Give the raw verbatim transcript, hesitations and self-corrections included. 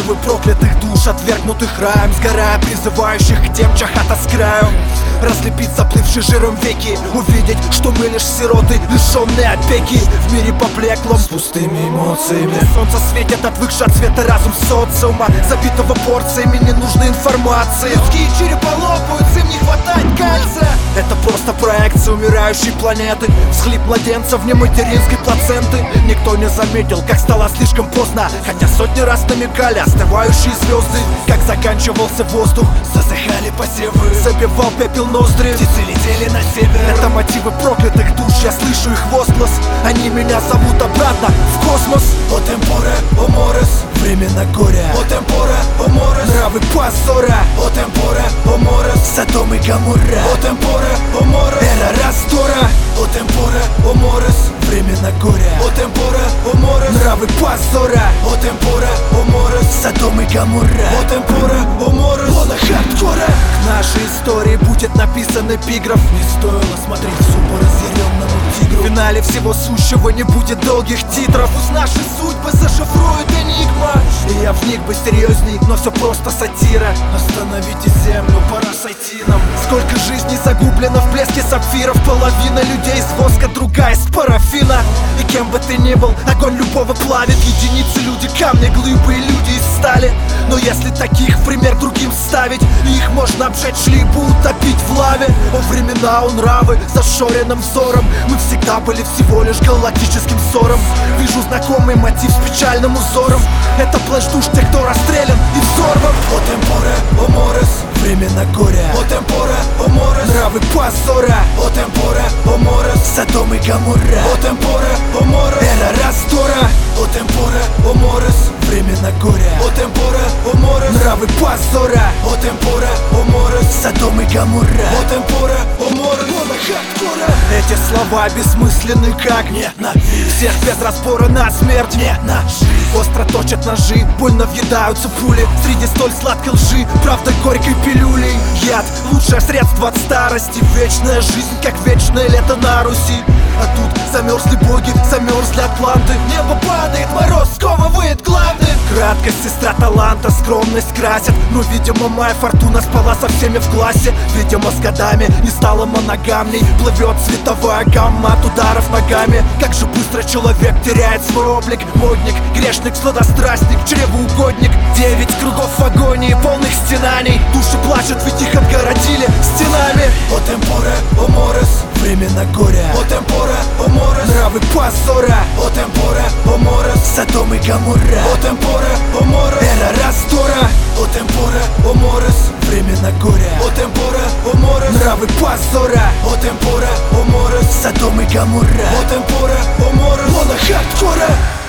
мотивы проклятых душ, отвергнутых раем, сгорая, призывающих к тем, чья хата с краю. Разлепить заплывший жиром веки, увидеть, что мы лишь сироты, лишенные опеки. В мире поблеклом, с пустыми эмоциями. Солнце светит, отвыкший от света разум социума, забитого порциями ненужной информации. Людские черепа лопаются, им не хватает кальция. Это просто проекция умирающей планеты, всхлип младенца вне материнской плаценты. Никто не заметил, как стало слишком поздно, хотя сотни раз намекали остывающие звезды. Как заканчивался воздух, засыхали посевы, забивал пепел ноздри, птицы летели на север. Это мотивы проклятых душ, я слышу их возглас. Они меня зовут обратно в космос. О темпоре, о морес, времена горя. О темпоре, о морес, нравы позора. О темпоре, о морес, Содом и Гоморра. О темпоре, о морес, эра раздора. О темпоре, о морес, времена горя. О темпоре, о морес, нравы позора. О темпоре, о морес, Содом и Гоморра. О темпоре, о морес, лона хардкора. К нашей истории будет написан эпиграф. Не стоило смотреть в зубы разъяренному тигру. В финале всего сущего не будет долгих титров. Пусть наши судьбы зашифрует энигма, и я в них бы серьезней, но все просто сатира. Остановите землю, пора сойти нам. Сколько жизней загублено в блеске сапфиров. Половина людей из воска, другая из парафина. И кем бы ты ни был, огонь любого плавит. Единицы люди, камни, глыбы и люди из стали. Но если таких в пример другим ставить, их можно обжечь, либо утопить в лаве. О времена, о нравы, зашоренным взором. Мы всегда были всего лишь галактическим ссором. Вижу знакомый мотив с печальным узором. Это плащ душ тех, кто расстрелян и взорван. О темпоре, о морес, времена горя. О темпоре, о морес, нравы позора. О темпоре, о морес, Содом и Гоморра. О темпоре, о морес, эра раздора. О темпоре, о морес, времена горя. О темпоре, о морес, нравы позора. О темпоре, о морес, Содом и Гоморра. О темпоре, о морес, лона хардкора. Эти слова бессмысленны как ненависть. Всех без разбора на смерть не на жизнь. Остро точат ножи, больно въедаются пули. Среди столь сладкой лжи, правда горькой пилюлей. Яд, лучшее средство от старости. Вечная жизнь, как вечное лето на Руси. А тут замерзли боги, замерзли атланты. Небо падает, мороз сковывает главный. Краткость, сестра таланта, скромность красят. Но, видимо, моя фортуна спала со всеми в классе. Видимо, с годами не стала моногамней. Плывет цветовая гамма от ударов ногами. Как же быстро человек теряет свой облик. Модник, грешник, сладострастник, чревоугодник. Девять кругов в агонии, полных стенаний. Души плачут, ведь их отгородили стенами. О темпоре, о морес, времена горя. О темпоре, о морес, нравы позора. О темпоре, о морес, Содом и Гоморра. О темпоре, о морес, эра раздора. О темпоре, о морес, времена горя. О темпоре, о морес, нравы позора. О темпоре, о морес, Содом и Гоморра. О темпоре, о морес, лона хардкора.